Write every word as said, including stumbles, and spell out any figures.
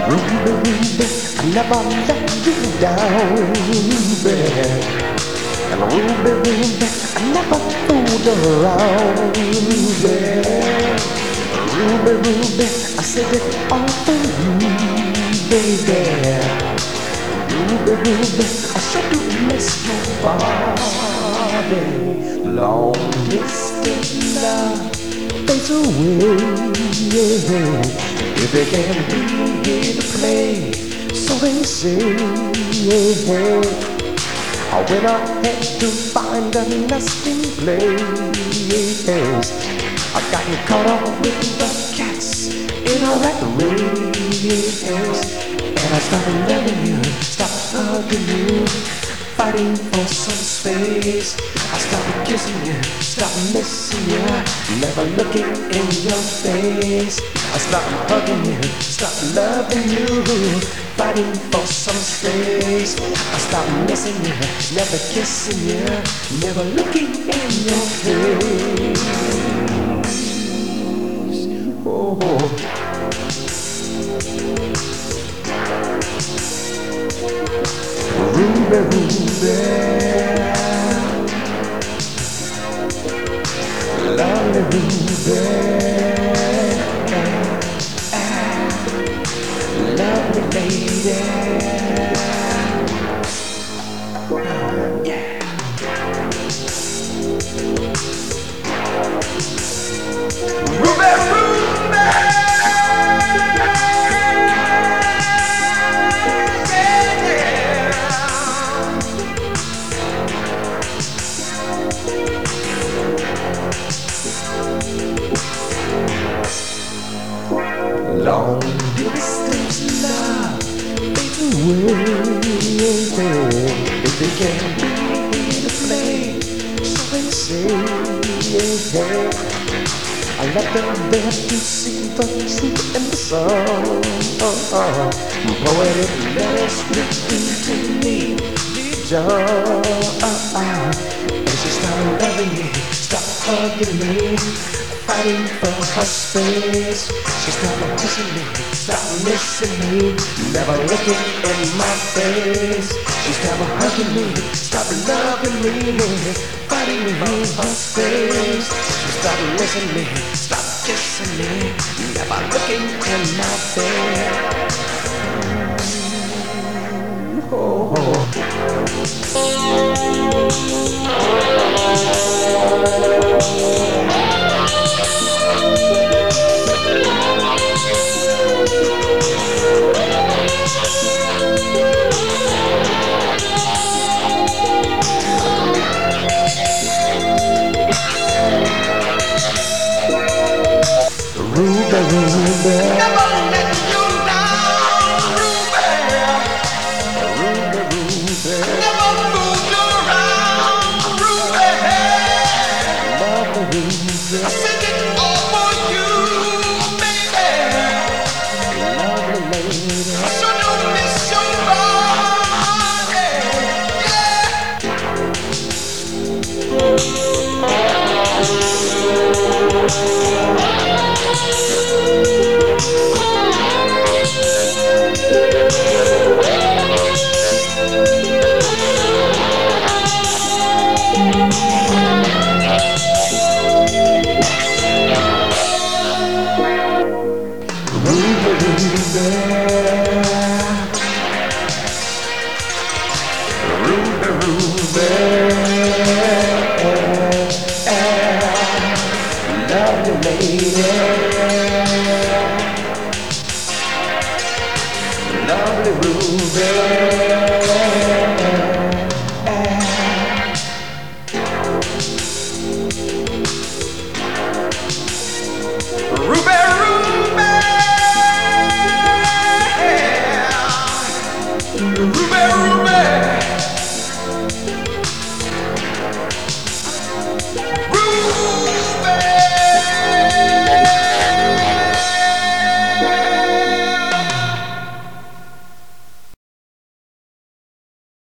Ruby, Ruby, I never let you down, Ruby. And Ruby, Ruby, I never fooled around, Ruby. Ruby, Ruby, I said it all for you, baby. Ruby, Ruby, I sure do miss your body. Long distance love fades away. If they can't be here to play, so they say. I went ahead to find a nesting place. I got caught up with the cats in a rat race, and I started loving you, stopped hugging you, fighting for some space. I started kissing you, stopped missing you, never looking in your face. I stopped hugging you, stopped loving you, fighting for some space. I stopped missing you, never kissing you, never looking in your face. Oh, oh. Ruby, Ruby, lovely Ruby, lovely lady, yeah. Ruby, Ruby. Long distance love fades away. If they can't be here to play, so they say. I left them there to see the truth in the song. Poetic letters written to me, John. And she started loving me, stopped hugging me, fighting for her space. She started kissing me, stopped missing me, never looking in my face. She started hugging me, stopped loving me, fighting for her space. She started missing me, stopped kissing me, never looking in my face. Oh, oh. Ruby, Ruby, never let you down, Ruby. Ruby, Ruby, never fooled you around, Ruby. Love Ruby, I said it all for you, baby. Lovely lady, I sure do miss your body, Ruby, Ruby, Ruby, lovely lady, lovely Ruby.